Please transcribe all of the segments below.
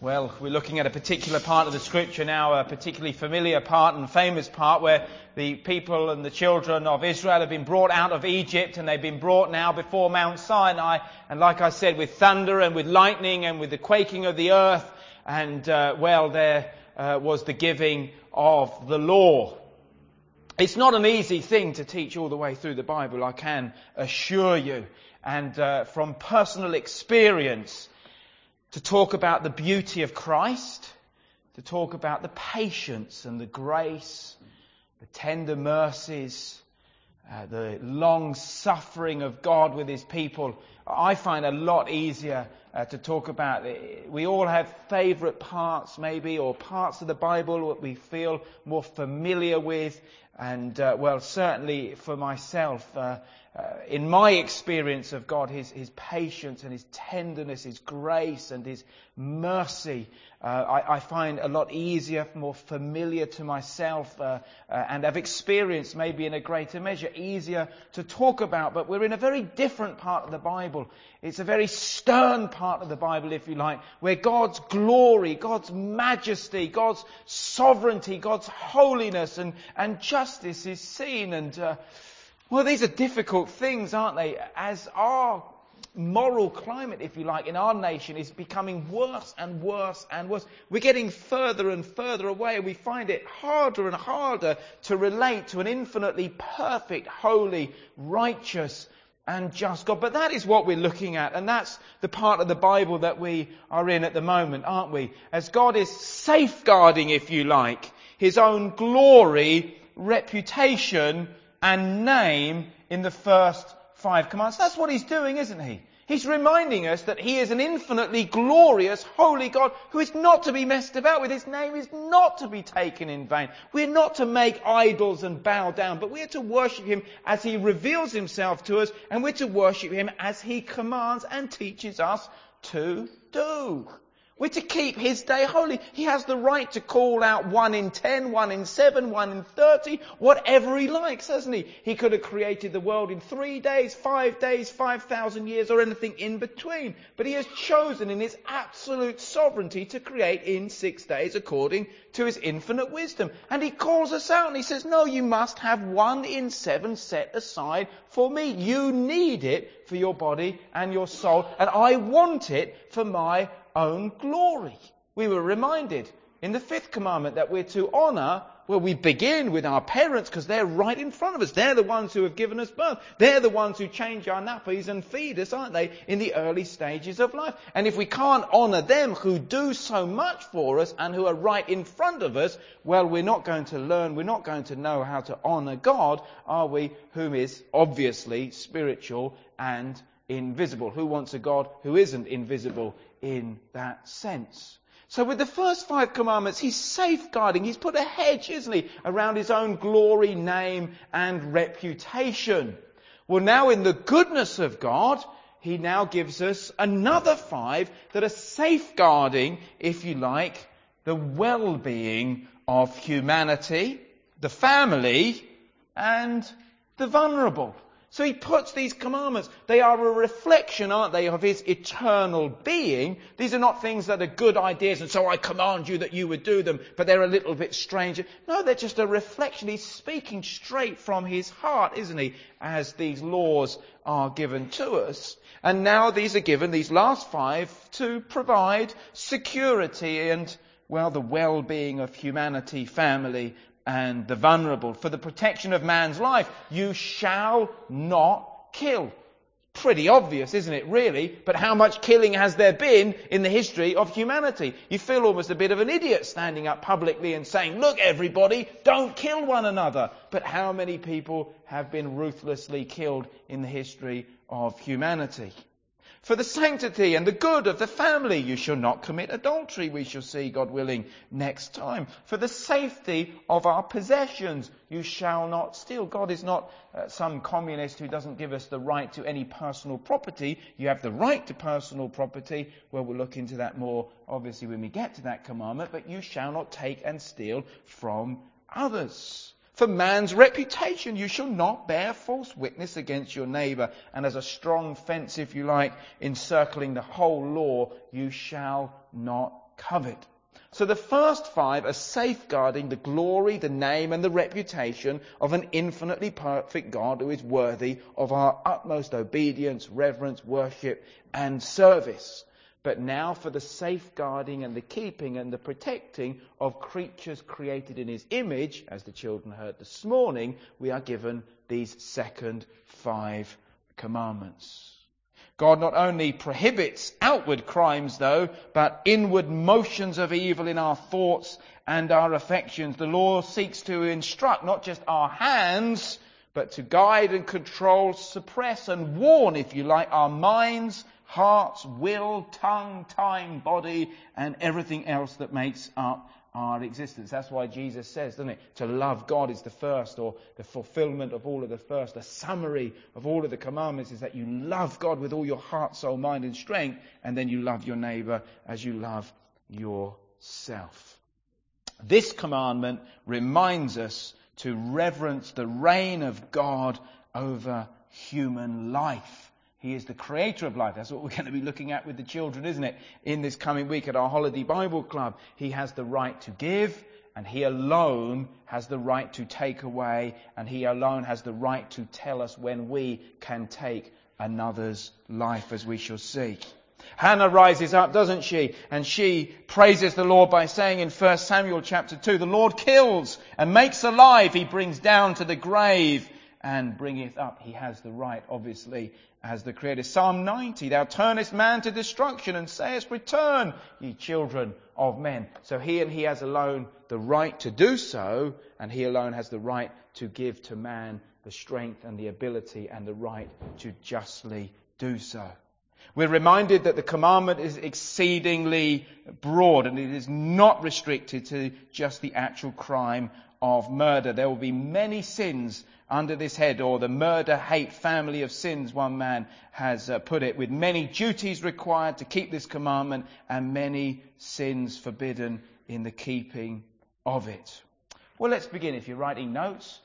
Well, we're looking at a particular part of the scripture now, a particularly familiar part and famous part where the people and the children of Israel have been brought out of Egypt and they've been brought now before Mount Sinai. And like I said, with thunder and with lightning and with the quaking of the earth. And, there was the giving of the law. It's not an easy thing to teach all the way through the Bible, I can assure you. And from personal experience, to talk about the beauty of Christ, to talk about the patience and the grace, the tender mercies, the long suffering of God with His people, I find a lot easier to talk about. We all have favourite parts maybe, or parts of the Bible that we feel more familiar with. And, certainly for myself, in my experience of God, His patience and His tenderness, His grace and His mercy, I find a lot easier, more familiar to myself, and have experienced maybe in a greater measure, easier to talk about. But we're in a very different part of the Bible. It's a very stern part of the Bible, if you like, where God's glory, God's majesty, God's sovereignty, God's holiness and justice is seen. And, these are difficult things, aren't they? As our moral climate, if you like, in our nation is becoming worse and worse and worse. We're getting further and further away, and we find it harder and harder to relate to an infinitely perfect, holy, righteous and just God. But that is what we're looking at, and that's the part of the Bible that we are in at the moment, aren't we? As God is safeguarding, if you like, His own glory, reputation and name in the first 5 commands. That's what He's doing, isn't He? He's reminding us that He is an infinitely glorious, holy God who is not to be messed about with. His name is not to be taken in vain. We're not to make idols and bow down, but we're to worship Him as He reveals Himself to us, and we're to worship Him as He commands and teaches us to do. We're to keep His day holy. He has the right to call out 1 in 10, 1 in 7, 1 in 30, whatever He likes, hasn't He? He could have created the world in 3 days, 5 days, 5,000 years, or anything in between. But He has chosen in His absolute sovereignty to create in 6 days according to His infinite wisdom. And He calls us out and He says, no, you must have 1 in 7 set aside for me. You need it for your body and your soul, and I want it for my own glory. We were reminded in the 5th commandment that we're to honour, we begin with our parents because they're right in front of us. They're the ones who have given us birth. They're the ones who change our nappies and feed us, aren't they, in the early stages of life. And if we can't honour them who do so much for us and who are right in front of us, we're not going to learn, we're not going to know how to honour God, are we, whom is obviously spiritual and invisible. Who wants a God who isn't invisible in that sense? So with the first 5 commandments, He's safeguarding, He's put a hedge, isn't He, around His own glory, name and reputation. Well, now in the goodness of God, He now gives us another 5 that are safeguarding, if you like, the well-being of humanity, the family and the vulnerable. So He puts these commandments. They are a reflection, aren't they, of His eternal being. These are not things that are good ideas, and so I command you that you would do them, but they're a little bit strange. No, they're just a reflection. He's speaking straight from His heart, isn't He, as these laws are given to us. And now these are given, these last 5, to provide security and, the well-being of humanity, family, and the vulnerable. For the protection of man's life, you shall not kill. Pretty obvious, isn't it, really? But how much killing has there been in the history of humanity? You feel almost a bit of an idiot standing up publicly and saying, look everybody, don't kill one another. But how many people have been ruthlessly killed in the history of humanity? For the sanctity and the good of the family, you shall not commit adultery, we shall see, God willing, next time. For the safety of our possessions, you shall not steal. God is not some communist who doesn't give us the right to any personal property. You have the right to personal property. We'll look into that more, obviously, when we get to that commandment. But you shall not take and steal from others. For man's reputation, you shall not bear false witness against your neighbour. And as a strong fence, if you like, encircling the whole law, you shall not covet. So the first 5 are safeguarding the glory, the name and the reputation of an infinitely perfect God who is worthy of our utmost obedience, reverence, worship and service. But now for the safeguarding and the keeping and the protecting of creatures created in his image, as the children heard this morning, we are given these second 5 commandments. God not only prohibits outward crimes, though, but inward motions of evil in our thoughts and our affections. The law seeks to instruct not just our hands, but to guide and control, suppress and warn, if you like, our minds, hearts, will, tongue, time, body, and everything else that makes up our existence. That's why Jesus says, doesn't it, to love God is the first, or the fulfillment of all of the first. The summary of all of the commandments is that you love God with all your heart, soul, mind and strength, and then you love your neighbour as you love yourself. This commandment reminds us to reverence the reign of God over human life. He is the creator of life. That's what we're going to be looking at with the children, isn't it? In this coming week at our Holiday Bible Club. He has the right to give, and he alone has the right to take away, and he alone has the right to tell us when we can take another's life, as we shall see. Hannah rises up, doesn't she? And she praises the Lord by saying in 1 Samuel chapter 2, the Lord kills and makes alive. He brings down to the grave and bringeth up. He has the right, obviously, as the Creator. Psalm 90, thou turnest man to destruction and sayest, return, ye children of men. So he and he has alone the right to do so, and he alone has the right to give to man the strength and the ability and the right to justly do so. We're reminded that the commandment is exceedingly broad, and it is not restricted to just the actual crime of murder. There will be many sins under this head, or the murder-hate family of sins, one man has put it, with many duties required to keep this commandment and many sins forbidden in the keeping of it. Well, let's begin. If you're writing notes,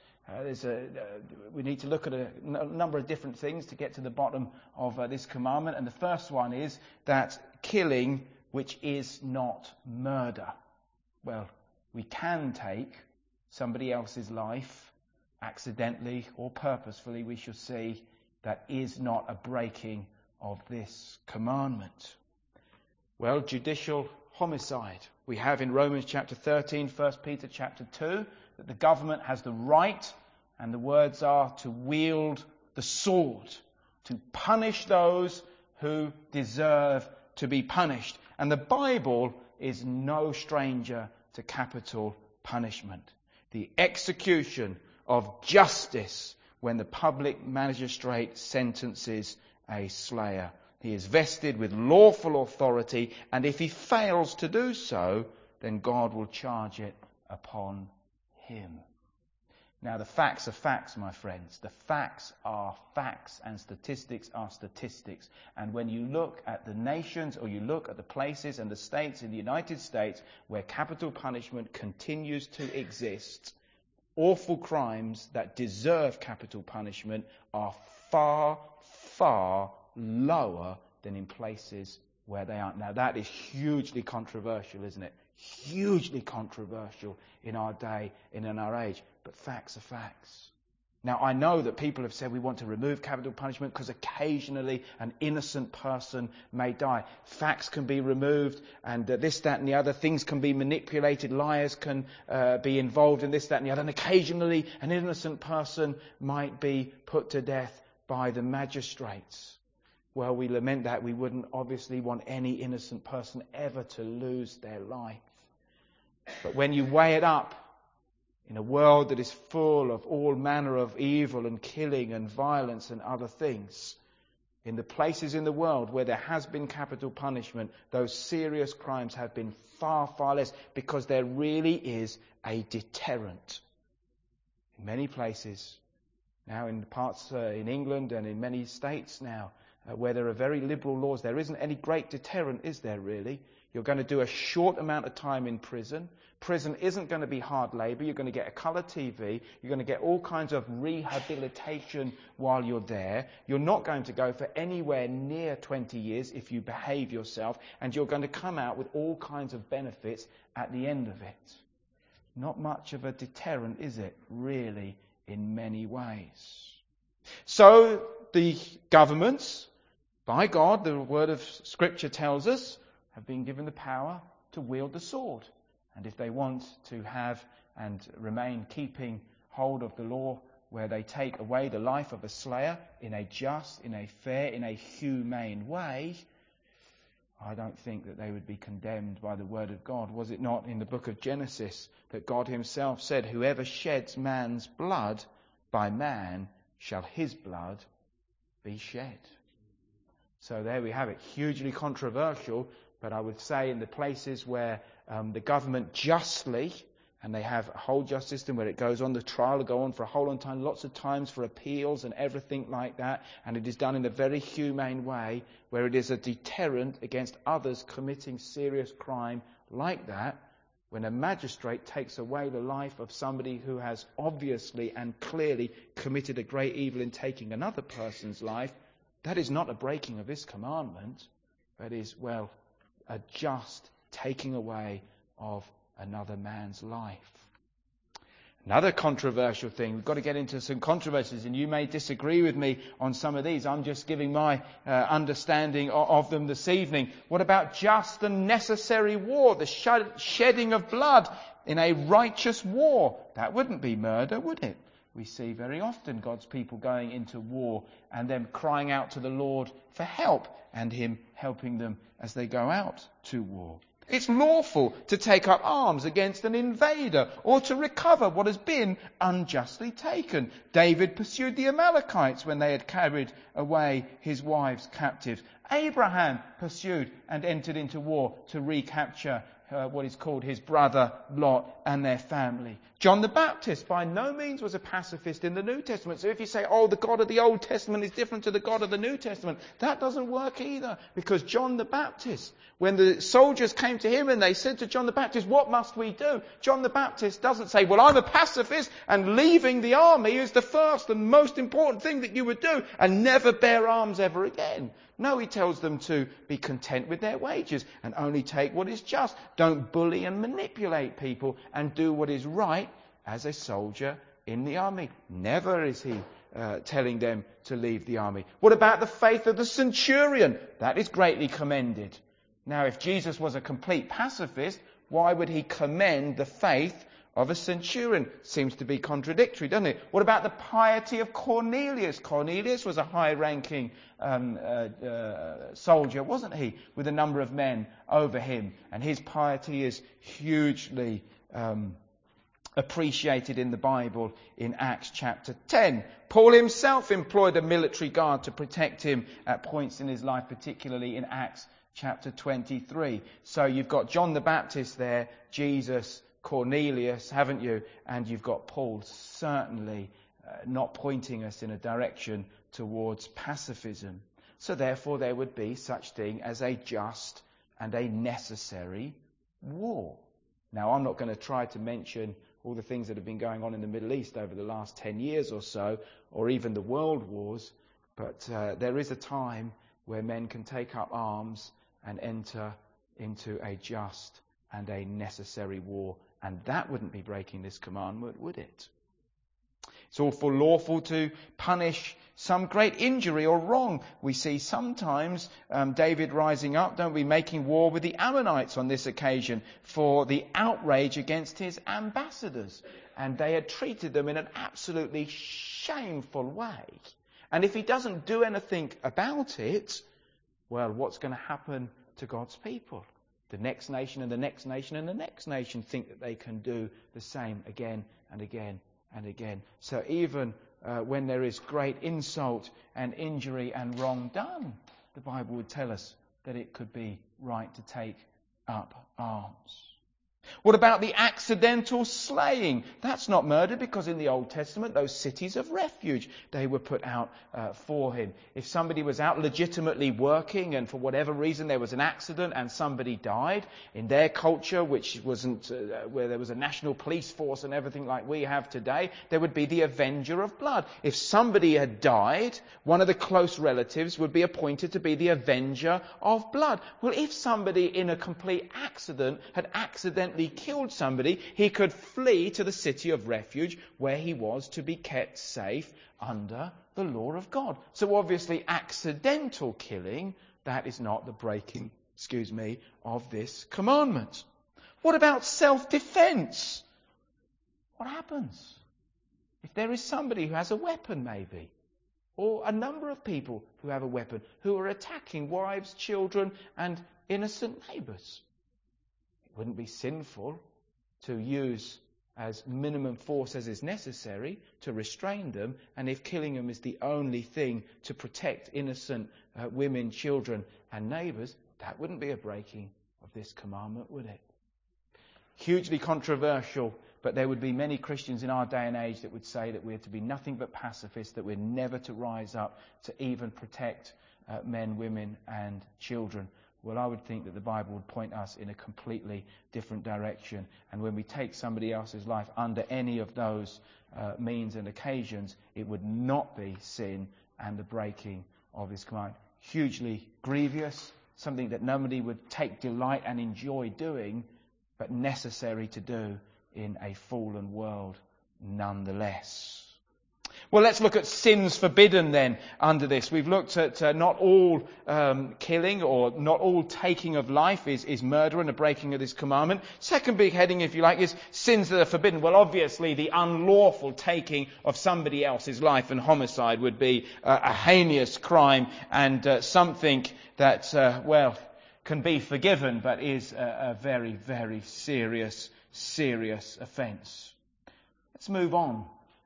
we need to look at a number of different things to get to the bottom of this commandment. And the first one is that killing, which is not murder. Well, we can take somebody else's life accidentally or purposefully, we shall see, that is not a breaking of this commandment. Well, judicial homicide. We have in Romans chapter 13, 1 Peter chapter 2, that the government has the right, and the words are to wield the sword, to punish those who deserve to be punished. And the Bible is no stranger to capital punishment. The execution of justice when the public magistrate sentences a slayer. He is vested with lawful authority, and if he fails to do so, then God will charge it upon him. Now, the facts are facts, my friends. The facts are facts, and statistics are statistics. And when you look at the nations, or you look at the places and the states in the United States where capital punishment continues to exist, awful crimes that deserve capital punishment are far, far lower than in places where they aren't. Now, that is hugely controversial, isn't it? Hugely controversial in our day and in our age. But facts are facts. Now, I know that people have said we want to remove capital punishment because occasionally an innocent person may die. Facts can be removed, and this, that and the other. Things can be manipulated. Liars can be involved in this, that and the other. And occasionally an innocent person might be put to death by the magistrates. Well, we lament that. We wouldn't obviously want any innocent person ever to lose their life. But when you weigh it up, in a world that is full of all manner of evil and killing and violence and other things, in the places in the world where there has been capital punishment, those serious crimes have been far, far less, because there really is a deterrent. In many places, now in parts in England and in many states now, where there are very liberal laws, there isn't any great deterrent, is there really? You're going to do a short amount of time in prison. Prison isn't going to be hard labour. You're going to get a colour TV. You're going to get all kinds of rehabilitation while you're there. You're not going to go for anywhere near 20 years if you behave yourself. And you're going to come out with all kinds of benefits at the end of it. Not much of a deterrent, is it, really, in many ways? So the governments, by God, the word of Scripture tells us, have been given the power to wield the sword. And if they want to have and remain keeping hold of the law where they take away the life of a slayer in a just, in a fair, in a humane way, I don't think that they would be condemned by the word of God. Was it not in the book of Genesis that God himself said, whoever sheds man's blood, by man shall his blood be shed? So there we have it. Hugely controversial, but I would say in the places where the government justly, and they have a whole justice system where it goes on, the trial will go on for a whole long time, lots of times for appeals and everything like that, and it is done in a very humane way, where it is a deterrent against others committing serious crime like that. When a magistrate takes away the life of somebody who has obviously and clearly committed a great evil in taking another person's life, that is not a breaking of this commandment, but is, well, a just taking away of another man's life. Another controversial thing, we've got to get into some controversies, and you may disagree with me on some of these. I'm just giving my understanding of them this evening. What about just and necessary war, the shedding of blood in a righteous war? That wouldn't be murder, would it? We see very often God's people going into war and them crying out to the Lord for help and him helping them as they go out to war. It's lawful to take up arms against an invader or to recover what has been unjustly taken. David pursued the Amalekites when they had carried away his wives captives. Abraham pursued and entered into war to recapture what is called his brother Lot and their family. John the Baptist by no means was a pacifist in the New Testament. So if you say, the God of the Old Testament is different to the God of the New Testament, that doesn't work either. Because John the Baptist, when the soldiers came to him and they said to John the Baptist, what must we do? John the Baptist doesn't say, well, I'm a pacifist and leaving the army is the first and most important thing that you would do and never bear arms ever again. No, he tells them to be content with their wages and only take what is just. Don't bully and manipulate people and do what is right as a soldier in the army. Never is he telling them to leave the army. What about the faith of the centurion? That is greatly commended. Now, if Jesus was a complete pacifist, why would he commend the faith of a centurion? Seems to be contradictory, doesn't it? What about the piety of Cornelius? Cornelius was a high-ranking soldier, wasn't he? With a number of men over him. And his piety is hugely appreciated in the Bible in Acts chapter 10. Paul himself employed a military guard to protect him at points in his life, particularly in Acts chapter 23. So you've got John the Baptist there, Jesus, Cornelius, haven't you? And you've got Paul certainly not pointing us in a direction towards pacifism. So therefore there would be such thing as a just and a necessary war. Now I'm not going to try to mention all the things that have been going on in the Middle East over the last 10 years or so, or even the world wars, but there is a time where men can take up arms and enter into a just and a necessary war. And that wouldn't be breaking this commandment, would it? It's awful lawful to punish some great injury or wrong. We see sometimes David rising up, don't we, making war with the Ammonites on this occasion for the outrage against his ambassadors. And they had treated them in an absolutely shameful way. And if he doesn't do anything about it, well, what's going to happen to God's people? The next nation and the next nation and the next nation think that they can do the same again and again and again. So even when there is great insult and injury and wrong done, the Bible would tell us that it could be right to take up arms. What about the accidental slaying? That's not murder, because in the Old Testament, those cities of refuge, they were put out for him. If somebody was out legitimately working and for whatever reason there was an accident and somebody died, in their culture, which wasn't where there was a national police force and everything like we have today, there would be the avenger of blood. If somebody had died, one of the close relatives would be appointed to be the avenger of blood. Well, if somebody in a complete accident had accidentally killed somebody, he could flee to the city of refuge where he was to be kept safe under the law of God. So obviously accidental killing, that is not the breaking, of this commandment. What about self-defense? What happens if there is somebody who has a weapon, maybe, or a number of people who have a weapon, who are attacking wives, children and innocent neighbours? It wouldn't be sinful to use as minimum force as is necessary to restrain them, and if killing them is the only thing to protect innocent women, children and neighbours, that wouldn't be a breaking of this commandment, would it? Hugely controversial, but there would be many Christians in our day and age that would say that we're to be nothing but pacifists, that we're never to rise up to even protect men, women and children. Well, I would think that the Bible would point us in a completely different direction. And when we take somebody else's life under any of those means and occasions, it would not be sin and the breaking of his command. Hugely grievous, something that nobody would take delight and enjoy doing, but necessary to do in a fallen world nonetheless. Well, let's look at sins forbidden then under this. We've looked at not all killing or not all taking of life is murder and a breaking of this commandment. Second big heading, if you like, is sins that are forbidden. Well, obviously the unlawful taking of somebody else's life, and homicide would be a heinous crime and something that, can be forgiven, but is a very, very serious offence. Let's move on.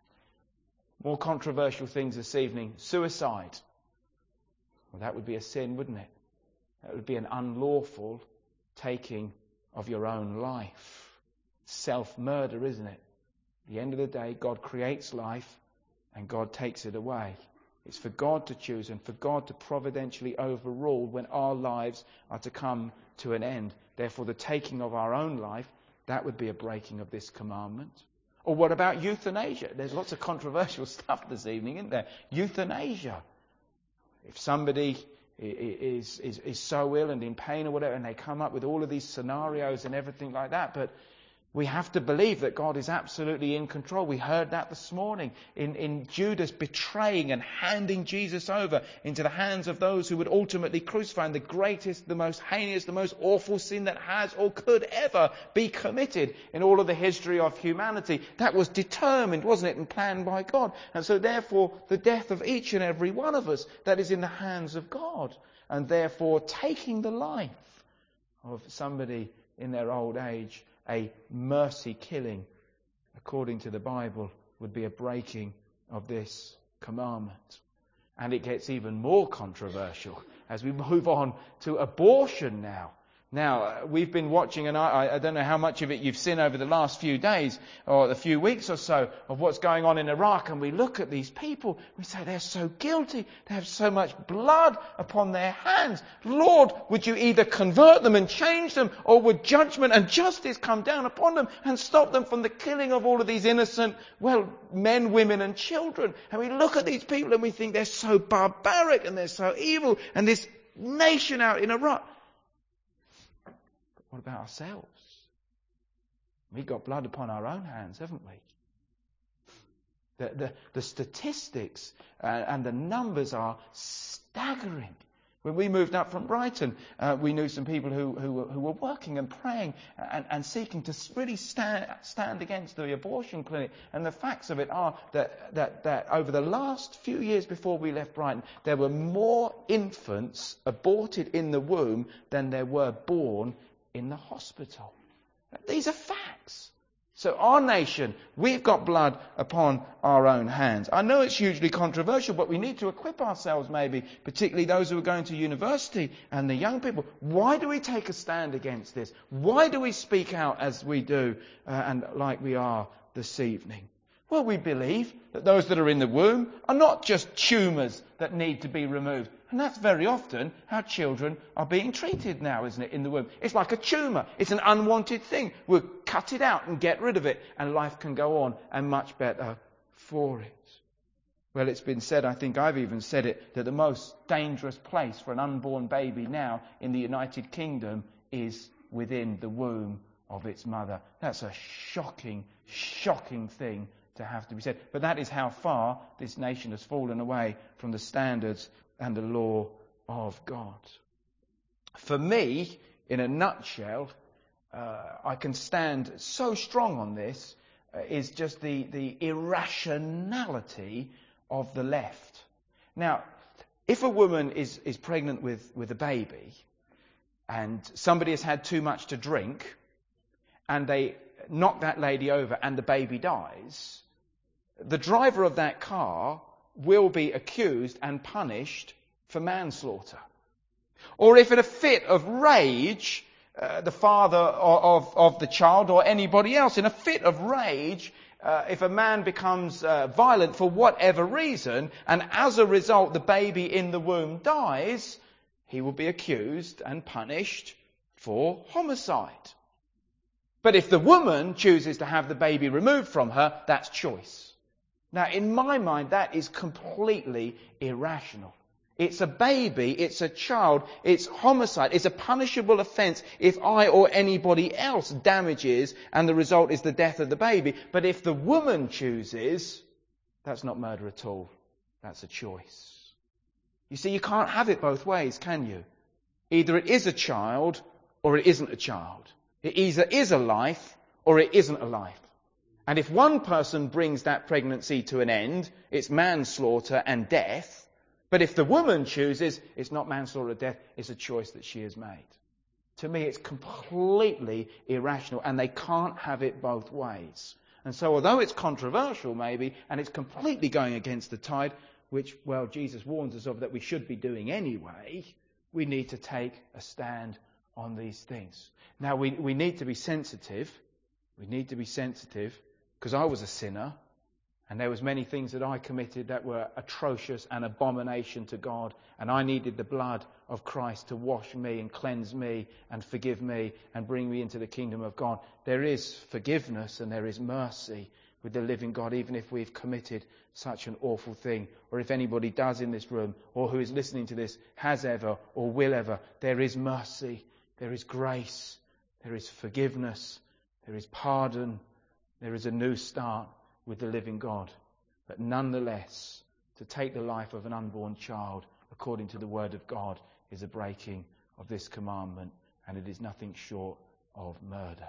More controversial things this evening. Suicide. Well, that would be a sin, wouldn't it? That would be an unlawful taking of your own life. Self-murder, isn't it? At the end of the day, God creates life and God takes it away. It's for God to choose and for God to providentially overrule when our lives are to come to an end. Therefore, the taking of our own life, that would be a breaking of this commandment. Or what about euthanasia? There's lots of controversial stuff this evening, isn't there? Euthanasia. If somebody is so ill and in pain or whatever, and they come up with all of these scenarios and everything like that, but we have to believe that God is absolutely in control. We heard that this morning in Judas betraying and handing Jesus over into the hands of those who would ultimately crucify him. The greatest, the most heinous, the most awful sin that has or could ever be committed in all of the history of humanity. That was determined, wasn't it, and planned by God. And so therefore, the death of each and every one of us, that is in the hands of God. And therefore, taking the life of somebody in their old age, a mercy killing, according to the Bible, would be a breaking of this commandment. And it gets even more controversial as we move on to abortion now. Now, we've been watching, and I don't know how much of it you've seen over the last few days or a few weeks or so of what's going on in Iraq, and we look at these people, we say they're so guilty, they have so much blood upon their hands. Lord, would you either convert them and change them, or would judgment and justice come down upon them and stop them from the killing of all of these innocent, men, women and children? And we look at these people and we think they're so barbaric and they're so evil, and this nation out in Iraq. What about ourselves? We've got blood upon our own hands, haven't we? The statistics and the numbers are staggering. When we moved up from Brighton, we knew some people who were working and praying and seeking to really stand against the abortion clinic. And the facts of it are that over the last few years before we left Brighton, there were more infants aborted in the womb than there were born in the hospital. These are facts. So our nation, we've got blood upon our own hands. I know it's hugely controversial, but we need to equip ourselves maybe, particularly those who are going to university and the young people. Why do we take a stand against this? Why do we speak out as we do and like we are this evening? Well, we believe that those that are in the womb are not just tumours that need to be removed. And that's very often how children are being treated now, isn't it, in the womb? It's like a tumour. It's an unwanted thing. We'll cut it out and get rid of it, and life can go on, and much better for it. Well, it's been said, I think I've even said it, that the most dangerous place for an unborn baby now in the United Kingdom is within the womb of its mother. That's a shocking, shocking thing to have to be said. But that is how far this nation has fallen away from the standards and the law of God. For me, in a nutshell, I can stand so strong on this, is just the irrationality of the left. Now, if a woman is pregnant with a baby and somebody has had too much to drink and they knock that lady over and the baby dies, the driver of that car will be accused and punished for manslaughter. Or if in a fit of rage, the father of the child or anybody else, in a fit of rage, if a man becomes violent for whatever reason, and as a result the baby in the womb dies, he will be accused and punished for homicide. But if the woman chooses to have the baby removed from her, that's choice. Now, in my mind, that is completely irrational. It's a baby, it's a child, it's homicide, it's a punishable offence if I or anybody else damages and the result is the death of the baby. But if the woman chooses, that's not murder at all. That's a choice. You see, you can't have it both ways, can you? Either it is a child or it isn't a child. It either is a life or it isn't a life. And if one person brings that pregnancy to an end, it's manslaughter and death. But if the woman chooses, it's not manslaughter or death, it's a choice that she has made. To me, it's completely irrational, and they can't have it both ways. And so although it's controversial maybe, and it's completely going against the tide, which, well, Jesus warns us of that we should be doing anyway, we need to take a stand on these things. Now, we need to be sensitive. We need to be sensitive, because I was a sinner, and there was many things that I committed that were atrocious and abomination to God, and I needed the blood of Christ to wash me and cleanse me and forgive me and bring me into the kingdom of God. There is forgiveness and there is mercy with the living God, even if we've committed such an awful thing, or if anybody does in this room, or who is listening to this, has ever or will ever. There is mercy, there is grace, there is forgiveness, there is pardon, there is a new start with the living God. But nonetheless, to take the life of an unborn child, according to the word of God, is a breaking of this commandment, and it is nothing short of murder.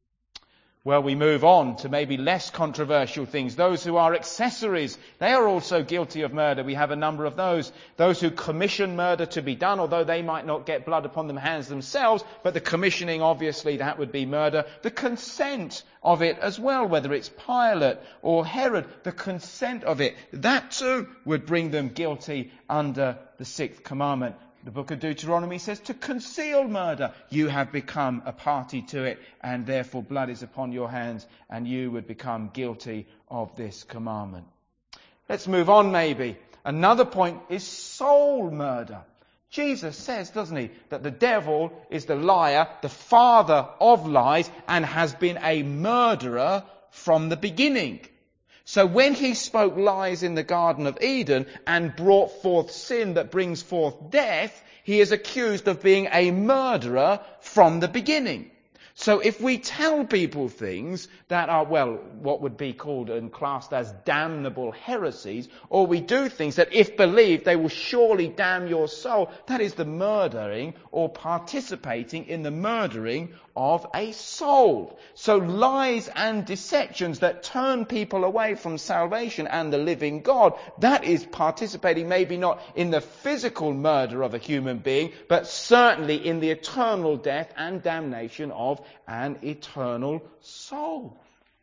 Well, we move on to maybe less controversial things. Those who are accessories, they are also guilty of murder. We have a number of those. Those who commission murder to be done, although they might not get blood upon their hands themselves, but the commissioning, obviously, that would be murder. The consent of it as well, whether it's Pilate or Herod, the consent of it, that too would bring them guilty under the sixth commandment. The book of Deuteronomy says to conceal murder. You have become a party to it, and therefore blood is upon your hands, and you would become guilty of this commandment. Let's move on maybe. Another point is soul murder. Jesus says, doesn't he, that the devil is the liar, the father of lies, and has been a murderer from the beginning. So when he spoke lies in the Garden of Eden and brought forth sin that brings forth death, he is accused of being a murderer from the beginning. So if we tell people things that are, well, what would be called and classed as damnable heresies, or we do things that if believed they will surely damn your soul, that is the murdering or participating in the murdering of a soul. So lies and deceptions that turn people away from salvation and the living God, that is participating maybe not in the physical murder of a human being, but certainly in the eternal death and damnation of an eternal soul.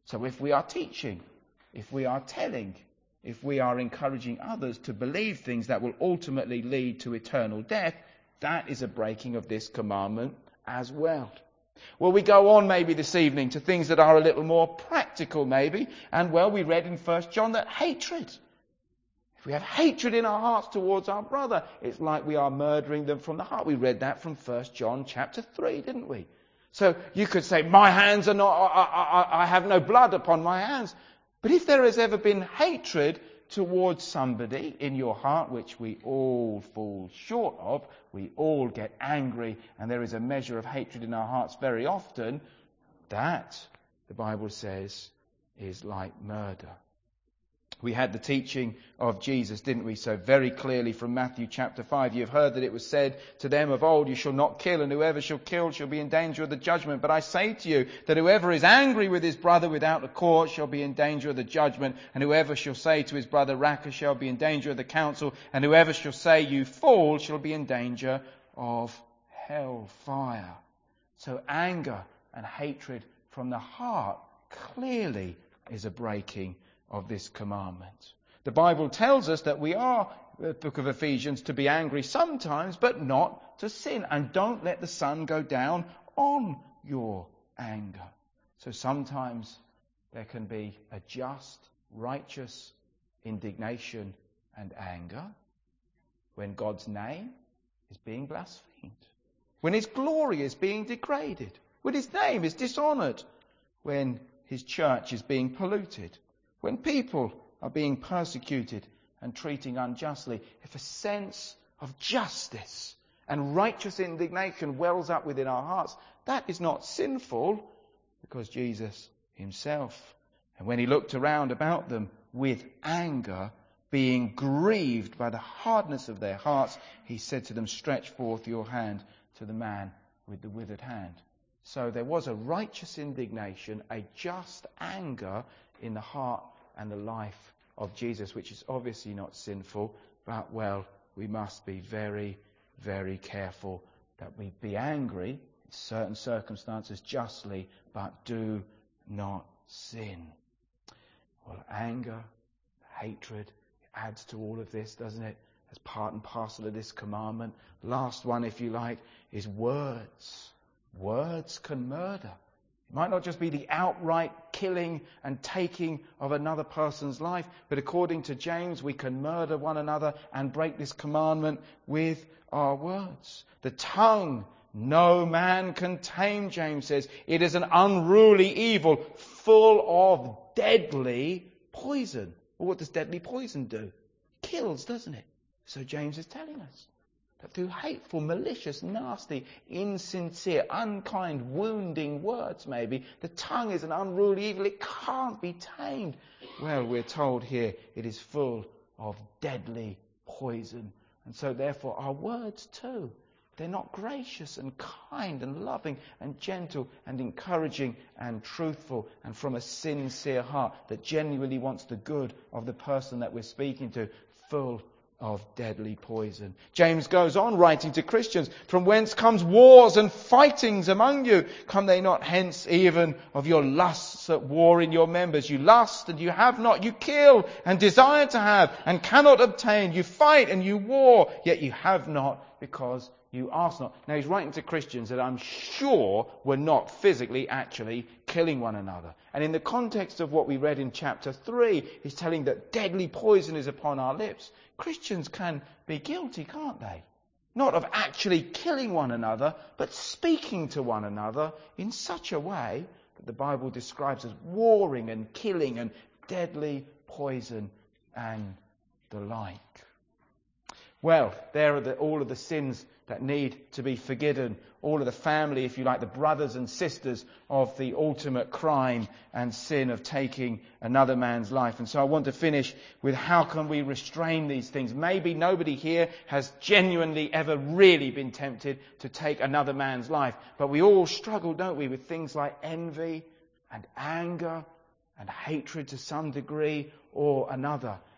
So if we are teaching, if we are telling, if we are encouraging others to believe things that will ultimately lead to eternal death, that is a breaking of this commandment as well. Well, we go on maybe this evening to things that are a little more practical maybe. And well, we read in 1 John that hatred. If we have hatred in our hearts towards our brother, it's like we are murdering them from the heart. We read that from 1 John chapter 3, didn't we? So you could say, my hands are not, I have no blood upon my hands. But if there has ever been hatred towards somebody in your heart, which we all fall short of, we all get angry, and there is a measure of hatred in our hearts very often, that, the Bible says, is like murder. We had the teaching of Jesus, didn't we? So very clearly from Matthew chapter 5, you have heard that it was said to them of old, you shall not kill, and whoever shall kill shall be in danger of the judgment. But I say to you that whoever is angry with his brother without a cause shall be in danger of the judgment. And whoever shall say to his brother, Raca, shall be in danger of the council. And whoever shall say, you fool, shall be in danger of hellfire. So anger and hatred from the heart clearly is a breaking of this commandment. The Bible tells us that we are, the book of Ephesians, to be angry sometimes, but not to sin. And don't let the sun go down on your anger. So sometimes there can be a just, righteous indignation and anger when God's name is being blasphemed, when his glory is being degraded, when his name is dishonoured, when his church is being polluted, when people are being persecuted and treating unjustly. If a sense of justice and righteous indignation wells up within our hearts, that is not sinful, because Jesus himself, and when he looked around about them with anger, being grieved by the hardness of their hearts, he said to them, stretch forth your hand to the man with the withered hand. So there was a righteous indignation, a just anger in the heart and the life of Jesus, which is obviously not sinful, but, well, we must be very, very careful that we be angry in certain circumstances justly, but do not sin. Well, anger, hatred, adds to all of this, doesn't it? As part and parcel of this commandment. Last one, if you like, is words. Words can murder. It might not just be the outright killing and taking of another person's life, but according to James, we can murder one another and break this commandment with our words. The tongue, no man can tame, James says. It is an unruly evil, full of deadly poison. Well, what does deadly poison do? It kills, doesn't it? So James is telling us that through hateful, malicious, nasty, insincere, unkind, wounding words maybe, the tongue is an unruly evil. It can't be tamed. Well, we're told here it is full of deadly poison. And so therefore our words too, they're not gracious and kind and loving and gentle and encouraging and truthful and from a sincere heart that genuinely wants the good of the person that we're speaking to, full of deadly poison. James goes on writing to Christians, from whence comes wars and fightings among you? Come they not hence even of your lusts at war in your members? You lust and you have not. You kill and desire to have and cannot obtain. You fight and you war, yet you have not because you ask not. Now he's writing to Christians that I'm sure were not physically actually killing one another. And in the context of what we read in chapter 3, he's telling that deadly poison is upon our lips. Christians can be guilty, can't they? Not of actually killing one another, but speaking to one another in such a way that the Bible describes as warring and killing and deadly poison and the like. Well, there are all of the sins that need to be forgiven. All of the family, if you like, the brothers and sisters of the ultimate crime and sin of taking another man's life. And so I want to finish with how can we restrain these things. Maybe nobody here has genuinely ever really been tempted to take another man's life. But we all struggle, don't we, with things like envy and anger and hatred to some degree or another.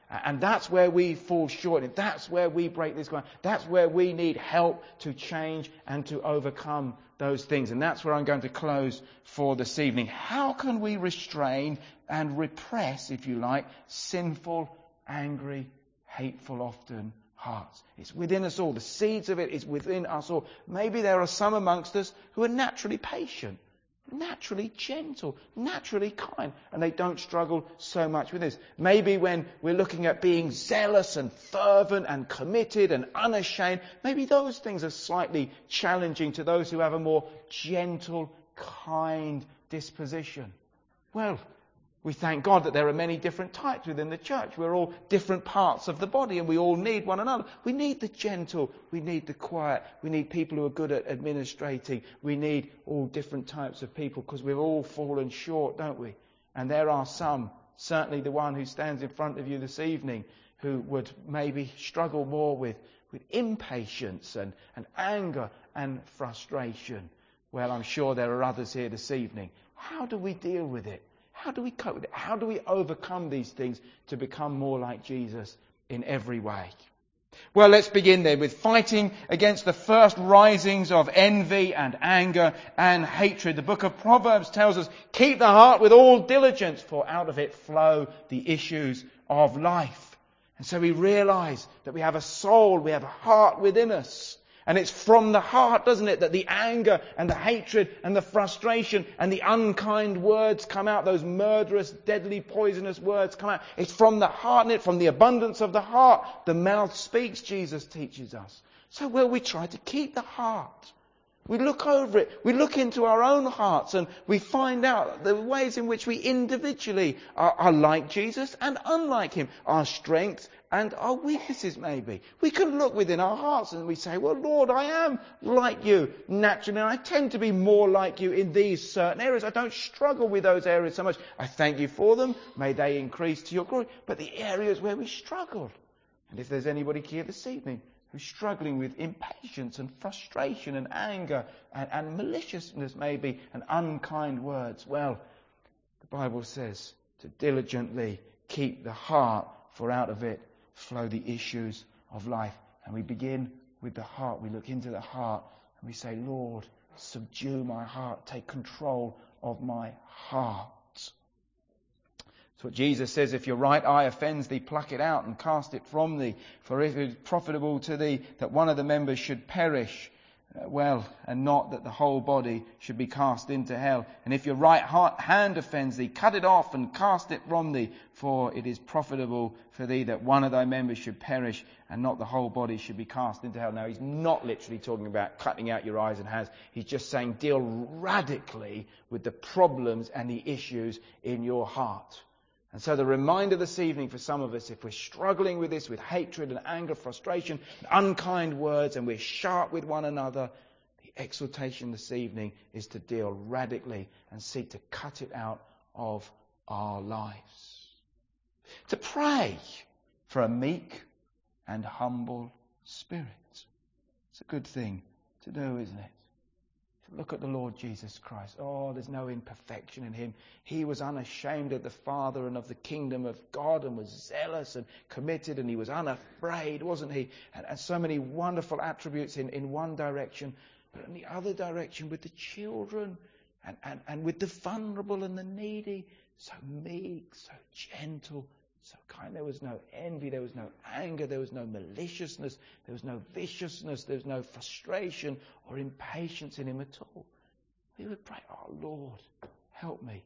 And that's where we fall short. And that's where we break this ground. That's where we need help to change and to overcome those things. And that's where I'm going to close for this evening. How can we restrain and repress, if you like, sinful, angry, hateful often hearts? It's within us all. The seeds of it is within us all. Maybe there are some amongst us who are naturally patient, naturally gentle, naturally kind, and they don't struggle so much with this. Maybe when we're looking at being zealous and fervent and committed and unashamed, maybe those things are slightly challenging to those who have a more gentle, kind disposition. Well, we thank God that there are many different types within the church. We're all different parts of the body and we all need one another. We need the gentle, we need the quiet, we need people who are good at administrating. We need all different types of people because we've all fallen short, don't we? And there are some, certainly the one who stands in front of you this evening, who would maybe struggle more with impatience and anger and frustration. Well, I'm sure there are others here this evening. How do we deal with it? How do we cope with it? How do we overcome these things to become more like Jesus in every way? Well, let's begin then with fighting against the first risings of envy and anger and hatred. The book of Proverbs tells us, keep the heart with all diligence, for out of it flow the issues of life. And so we realize that we have a soul, we have a heart within us. And it's from the heart, doesn't it, that the anger and the hatred and the frustration and the unkind words come out. Those murderous, deadly, poisonous words come out. It's from the heart, and from the abundance of the heart the mouth speaks, Jesus teaches us. So we try to keep the heart. We look over it. We look into our own hearts and we find out the ways in which we individually are like Jesus and unlike him. Our strengths and our weaknesses maybe. We can look within our hearts and we say, well, Lord, I am like you naturally. And I tend to be more like you in these certain areas. I don't struggle with those areas so much. I thank you for them. May they increase to your glory. But the areas where we struggle. And if there's anybody here this evening who's struggling with impatience and frustration and anger and maliciousness maybe and unkind words, well, the Bible says to diligently keep the heart, for out of it flow the issues of life. And we begin with the heart. We look into the heart and we say, Lord, subdue my heart. Take control of my heart. That's what Jesus says, if your right eye offends thee, pluck it out and cast it from thee. For if it is profitable to thee that one of the members should perish, and not that the whole body should be cast into hell. And if your right hand offends thee, cut it off and cast it from thee. For it is profitable for thee that one of thy members should perish, and not the whole body should be cast into hell. Now, he's not literally talking about cutting out your eyes and hands. He's just saying deal radically with the problems and the issues in your heart. And so the reminder this evening for some of us, if we're struggling with this, with hatred and anger, frustration, and unkind words, and we're sharp with one another, the exhortation this evening is to deal radically and seek to cut it out of our lives. To pray for a meek and humble spirit. It's a good thing to do, isn't it? Look at the Lord Jesus Christ. Oh, there's no imperfection in him. He was unashamed of the Father and of the kingdom of God and was zealous and committed, and he was unafraid, wasn't he? And so many wonderful attributes in one direction, but in the other direction with the children and with the vulnerable and the needy. So meek, so gentle, so kind. There was no envy, there was no anger, there was no maliciousness, there was no viciousness, there was no frustration or impatience in him at all. We would pray, oh Lord, help me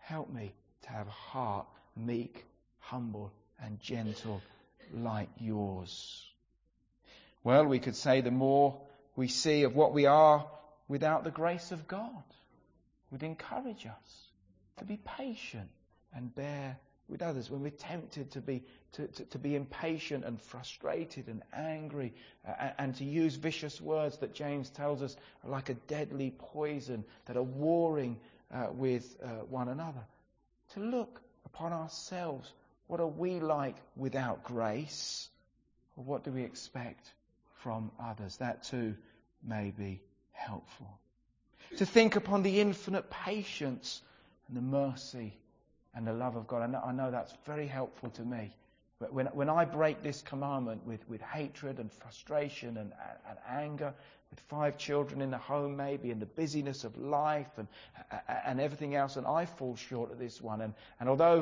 to have a heart meek, humble and gentle like yours. Well, we could say the more we see of what we are without the grace of God would encourage us to be patient and bear with others, when we're tempted to be impatient and frustrated and angry and to use vicious words that James tells us are like a deadly poison that are warring with one another. To look upon ourselves, what are we like without grace? Or what do we expect from others? That too may be helpful. To think upon the infinite patience and the mercy and the love of God. I know that's very helpful to me. When I break this commandment with hatred and frustration and anger, with 5 children in the home maybe, and the busyness of life and everything else, and I fall short of this one. And although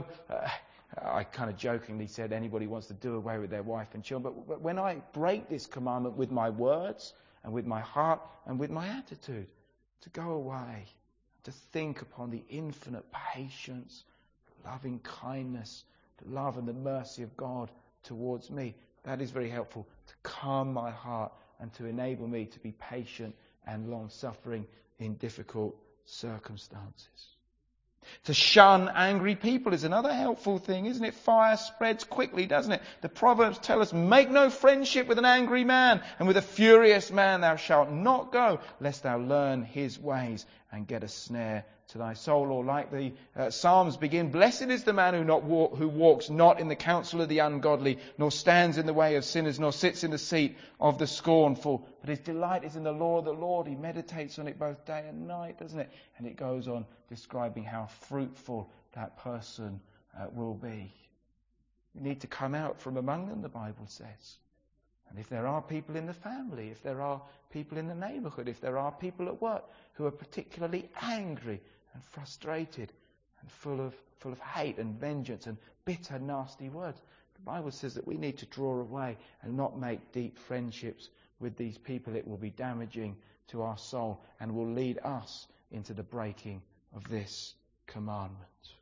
I kind of jokingly said anybody wants to do away with their wife and children, but when I break this commandment with my words and with my heart and with my attitude, to go away, to think upon the infinite patience, loving kindness, the love and the mercy of God towards me. That is very helpful to calm my heart and to enable me to be patient and long-suffering in difficult circumstances. To shun angry people is another helpful thing, isn't it? Fire spreads quickly, doesn't it? The Proverbs tell us, make no friendship with an angry man, and with a furious man thou shalt not go, lest thou learn his ways and get a snare to thy soul. Or like the Psalms begin, blessed is the man who walks not in the counsel of the ungodly, nor stands in the way of sinners, nor sits in the seat of the scornful. But his delight is in the law of the Lord. He meditates on it both day and night, doesn't it? And it goes on describing how fruitful that person will be. You need to come out from among them, the Bible says. And if there are people in the family, if there are people in the neighbourhood, if there are people at work who are particularly angry and frustrated and full of hate and vengeance and bitter, nasty words, the Bible says that we need to draw away and not make deep friendships with these people. It will be damaging to our soul and will lead us into the breaking of this commandment.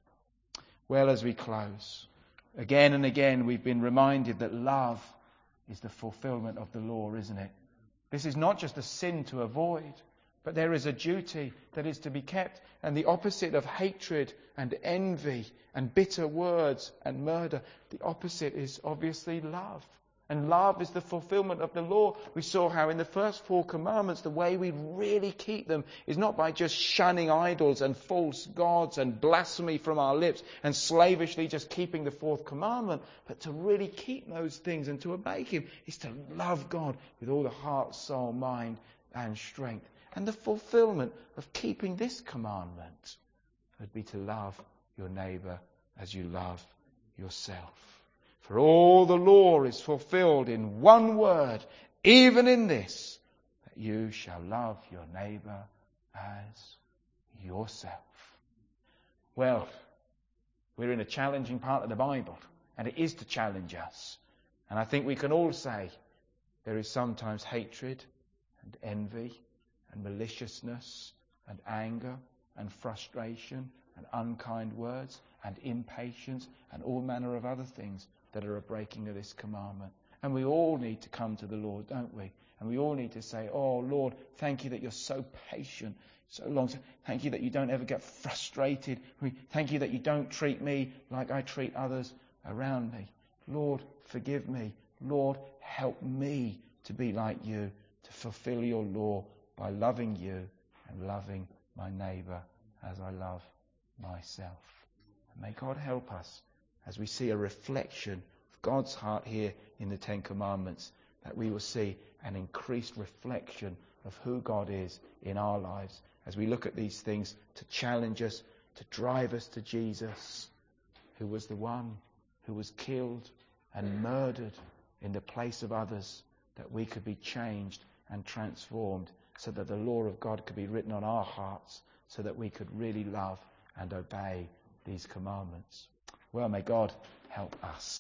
Well, as we close, again and again we've been reminded that love is the fulfillment of the law, isn't it? This is not just a sin to avoid, but there is a duty that is to be kept. And the opposite of hatred and envy and bitter words and murder, the opposite is obviously love. And love is the fulfillment of the law. We saw how in the first 4 commandments, the way we really keep them is not by just shunning idols and false gods and blasphemy from our lips and slavishly just keeping the 4th commandment, but to really keep those things and to obey Him is to love God with all the heart, soul, mind and strength. And the fulfillment of keeping this commandment would be to love your neighbour as you love yourself. For all the law is fulfilled in one word, even in this, that you shall love your neighbour as yourself. Well, we're in a challenging part of the Bible, and it is to challenge us. And I think we can all say there is sometimes hatred and envy and maliciousness and anger and frustration and unkind words and impatience and all manner of other things that are a breaking of this commandment. And we all need to come to the Lord, don't we? And we all need to say, oh Lord, thank you that you're so patient, so long. Thank you that you don't ever get frustrated. Thank you that you don't treat me like I treat others around me. Lord, forgive me. Lord, help me to be like you, to fulfill your law by loving you and loving my neighbour as I love myself. And may God help us as we see a reflection of God's heart here in the 10 Commandments, that we will see an increased reflection of who God is in our lives as we look at these things to challenge us, to drive us to Jesus, who was the one who was killed and murdered in the place of others, that we could be changed and transformed so that the law of God could be written on our hearts, so that we could really love and obey these commandments. Well, may God help us.